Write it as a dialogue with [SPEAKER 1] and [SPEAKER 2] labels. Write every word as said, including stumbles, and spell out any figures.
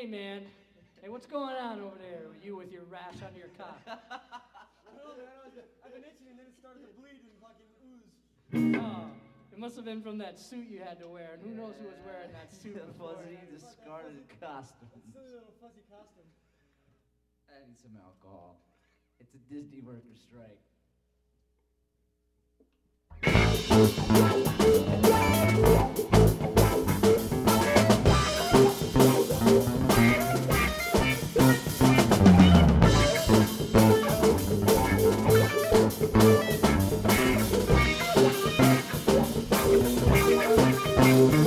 [SPEAKER 1] Hey, man. Hey, what's going on over there? You with your rash on your cock?
[SPEAKER 2] I don't know, man. I was, I've been itching and then it started to bleed and fucking ooze.
[SPEAKER 1] Oh, it must have been from that suit you had to wear, and who knows who was wearing that suit
[SPEAKER 3] The
[SPEAKER 1] before.
[SPEAKER 3] fuzzy, discarded costume.
[SPEAKER 2] It's a little fuzzy costume.
[SPEAKER 3] I need some alcohol. It's a Disney worker strike.
[SPEAKER 4] Thank you.